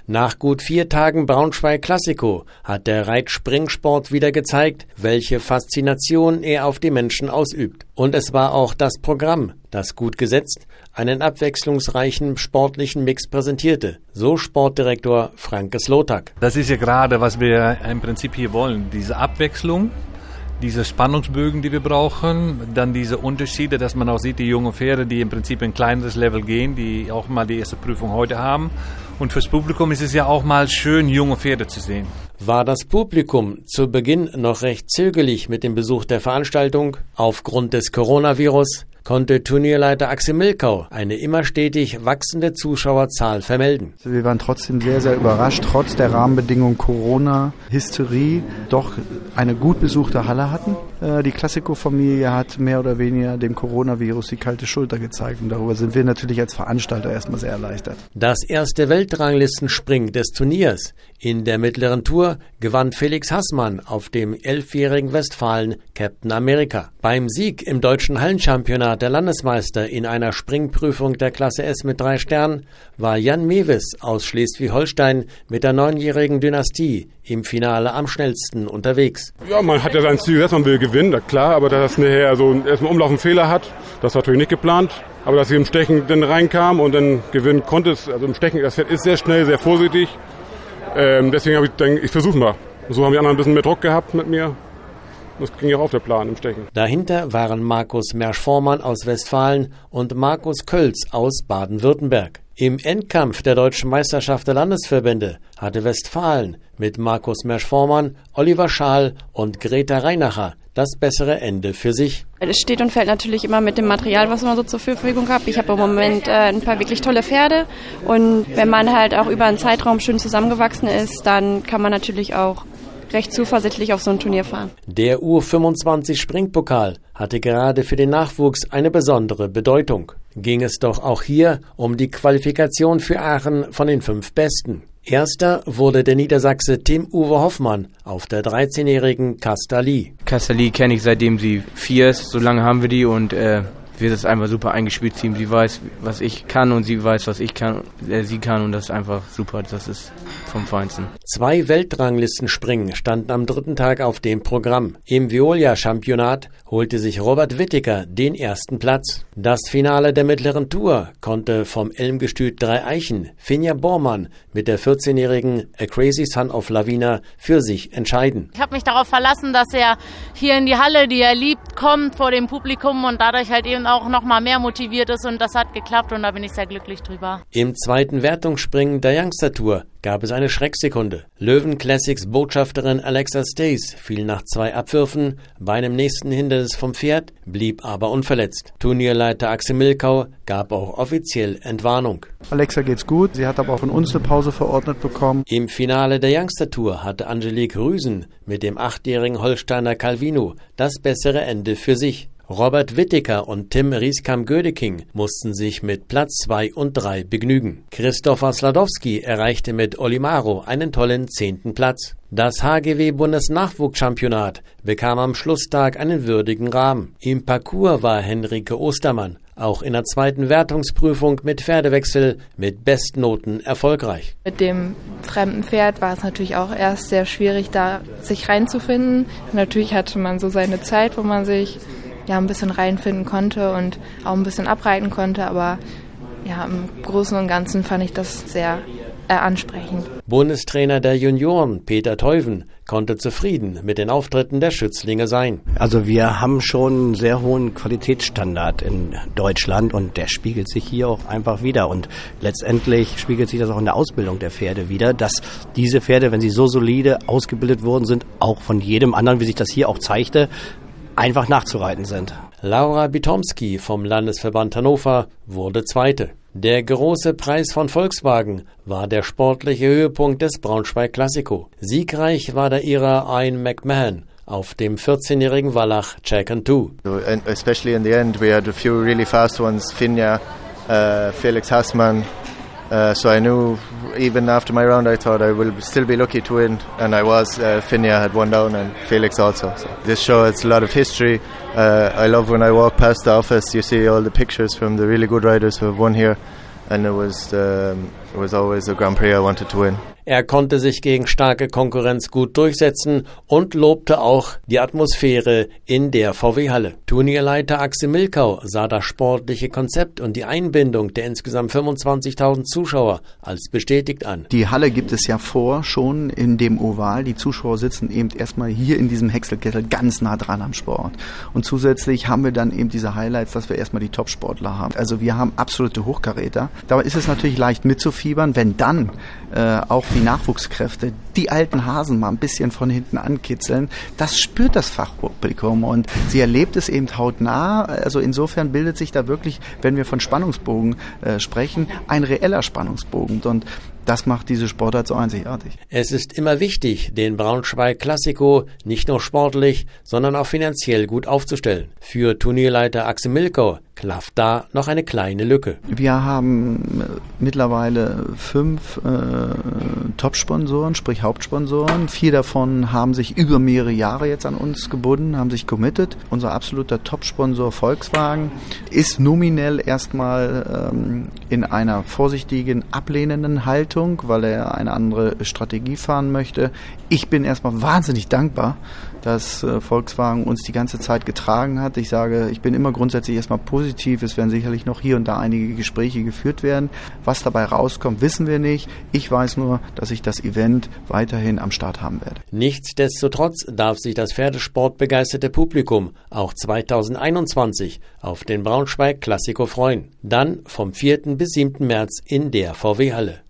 Nach gut 4 Tagen Braunschweig Classico hat der Reitspringsport wieder gezeigt, welche Faszination er auf die Menschen ausübt. Und es war auch das Programm, das gut gesetzt einen abwechslungsreichen sportlichen Mix präsentierte. So Sportdirektor Franke Slotak. Das ist ja gerade, was wir im Prinzip hier wollen. Diese Abwechslung, diese Spannungsbögen, die wir brauchen, dann diese Unterschiede, dass man auch sieht, die jungen Pferde, die im Prinzip ein kleineres Level gehen, die auch mal die erste Prüfung heute haben. Und fürs Publikum ist es ja auch mal schön, junge Pferde zu sehen. War das Publikum zu Beginn noch recht zögerlich mit dem Besuch der Veranstaltung? Aufgrund des Coronavirus konnte Turnierleiter Axel Milkau eine immer stetig wachsende Zuschauerzahl vermelden. Wir waren trotzdem sehr, sehr überrascht, trotz der Rahmenbedingungen Corona-Hysterie doch eine gut besuchte Halle hatten. Die Classico-Familie hat mehr oder weniger dem Coronavirus die kalte Schulter gezeigt und darüber sind wir natürlich als Veranstalter erstmal sehr erleichtert. Das erste Weltranglistenspringen des Turniers in der mittleren Tour gewann Felix Haßmann auf dem 11-jährigen Westfalen Captain America. Beim Sieg im deutschen Hallenchampionat der Landesmeister in einer Springprüfung der Klasse S mit 3 Sternen war Jan Mewes aus Schleswig-Holstein mit der 9-jährigen Dynastie im Finale am schnellsten unterwegs. Ja, man hat ja sein Ziel, dass man will gewinnen, klar, aber dass er nachher so erstmal Umlauf einen Fehler hat, das war natürlich nicht geplant. Aber dass sie im Stechen dann reinkam und dann gewinnen konnte, also im Stechen, das Pferd ist sehr schnell, sehr vorsichtig. Deswegen habe ich gedacht, ich versuche mal. So haben die anderen ein bisschen mehr Druck gehabt mit mir. Das ging ja auch auf der Plan im Stechen. Dahinter waren Markus Mersch-Vormann aus Westfalen und Markus Kölz aus Baden-Württemberg. Im Endkampf der Deutschen Meisterschaft der Landesverbände hatte Westfalen mit Markus Mersch-Vormann, Oliver Schaal und Greta Reinacher das bessere Ende für sich. Es steht und fällt natürlich immer mit dem Material, was man so zur Verfügung hat. Ich habe im Moment ein paar wirklich tolle Pferde und wenn man halt auch über einen Zeitraum schön zusammengewachsen ist, dann kann man natürlich auch recht zuversichtlich auf so ein Turnier fahren. Der U25 Springpokal hatte gerade für den Nachwuchs eine besondere Bedeutung. Ging es doch auch hier um die Qualifikation für Aachen von den 5 Besten. Erster wurde der Niedersachse Tim-Uwe Hoffmann auf der 13-jährigen Castalie. Castalie kenne ich seitdem sie 4 ist, so lange haben wir die und wir sind einfach super eingespielt Team. Sie weiß, was ich kann und sie weiß, was ich kann, sie kann und das ist einfach super, das ist vom Feinsten. 2 Weltranglistenspringen standen am 3. Tag auf dem Programm. Im Veolia-Championat holte sich Robert Whittaker den 1. Platz. Das Finale der mittleren Tour konnte vom Elmgestüt Dreieichen Finja Bormann mit der 14-jährigen A Crazy Son of Lavina für sich entscheiden. Ich habe mich darauf verlassen, dass er hier in die Halle, die er liebt, kommt vor dem Publikum und dadurch halt eben auch noch mal mehr motiviert ist und das hat geklappt und da bin ich sehr glücklich drüber. Im 2. Wertungsspringen der Youngster Tour gab es eine Schrecksekunde. Löwen Classics Botschafterin Alexa Stace fiel nach 2 Abwürfen bei einem nächsten Hindernis vom Pferd, blieb aber unverletzt. Turnierleiter Axel Milkau gab auch offiziell Entwarnung. Alexa geht's gut, sie hat aber auch von uns eine Pause verordnet bekommen. Im Finale der Youngster Tour hatte Angelique Rüsen mit dem 8-jährigen Holsteiner Calvino das bessere Ende für sich. Robert Whittaker und Tim Rieskam-Gödeking mussten sich mit Platz 2 und 3 begnügen. Christopher Sladowski erreichte mit Olimaro einen tollen 10. Platz. Das HGW-Bundesnachwuchschampionat bekam am Schlusstag einen würdigen Rahmen. Im Parcours war Henrike Ostermann auch in der 2. Wertungsprüfung mit Pferdewechsel mit Bestnoten erfolgreich. Mit dem fremden Pferd war es natürlich auch erst sehr schwierig, da sich reinzufinden. Natürlich hatte man so seine Zeit, wo man sich ein bisschen reinfinden konnte und auch ein bisschen abreiten konnte, aber ja, im Großen und Ganzen fand ich das sehr ansprechend. Bundestrainer der Junioren Peter Teuven konnte zufrieden mit den Auftritten der Schützlinge sein. Also wir haben schon einen sehr hohen Qualitätsstandard in Deutschland und der spiegelt sich hier auch einfach wieder und letztendlich spiegelt sich das auch in der Ausbildung der Pferde wieder, dass diese Pferde, wenn sie so solide ausgebildet worden sind, auch von jedem anderen, wie sich das hier auch zeigte, einfach nachzureiten sind. Laura Bitomski vom Landesverband Hannover wurde Zweite. Der große Preis von Volkswagen war der sportliche Höhepunkt des Braunschweig Classico. Siegreich war der Ire Ian McMahon auf dem 14-jährigen Wallach Check and Two. Especially in the end we had a few really fast ones, Finja, Felix Haßmann. So I knew even after my round I thought I will still be lucky to win and I was. Finja had won down and Felix also. So this show has a lot of history. I love when I walk past the office you see all the pictures from the really good riders who have won here and it was always a Grand Prix I wanted to win. Er konnte sich gegen starke Konkurrenz gut durchsetzen und lobte auch die Atmosphäre in der VW-Halle. Turnierleiter Axel Milkau sah das sportliche Konzept und die Einbindung der insgesamt 25.000 Zuschauer als bestätigt an. Die Halle gibt es ja schon in dem Oval. Die Zuschauer sitzen eben erstmal hier in diesem Häckselkessel ganz nah dran am Sport. Und zusätzlich haben wir dann eben diese Highlights, dass wir erstmal die Top-Sportler haben. Also wir haben absolute Hochkaräter. Da ist es natürlich leicht mitzufiebern, wenn dann auch die Nachwuchskräfte, die alten Hasen mal ein bisschen von hinten ankitzeln. Das spürt das Fachpublikum und sie erlebt es eben hautnah. Also insofern bildet sich da wirklich, wenn wir von Spannungsbogen sprechen, ein reeller Spannungsbogen. Und das macht diese Sportart so einzigartig. Es ist immer wichtig, den Braunschweig Classico nicht nur sportlich, sondern auch finanziell gut aufzustellen. Für Turnierleiter Axel Milkau klafft da noch eine kleine Lücke. Wir haben mittlerweile 5 Top-Sponsoren, sprich Hauptsponsoren. 4 davon haben sich über mehrere Jahre jetzt an uns gebunden, haben sich committed. Unser absoluter Top-Sponsor Volkswagen ist nominell erstmal in einer vorsichtigen, ablehnenden Haltung, weil er eine andere Strategie fahren möchte. Ich bin erstmal wahnsinnig dankbar, dass Volkswagen uns die ganze Zeit getragen hat. Ich sage, ich bin immer grundsätzlich erstmal positiv. Es werden sicherlich noch hier und da einige Gespräche geführt werden. Was dabei rauskommt, wissen wir nicht. Ich weiß nur, dass ich das Event weiterhin am Start haben werde. Nichtsdestotrotz darf sich das pferdesportbegeisterte Publikum auch 2021 auf den Braunschweig Classico freuen. Dann vom 4. bis 7. März in der VW-Halle.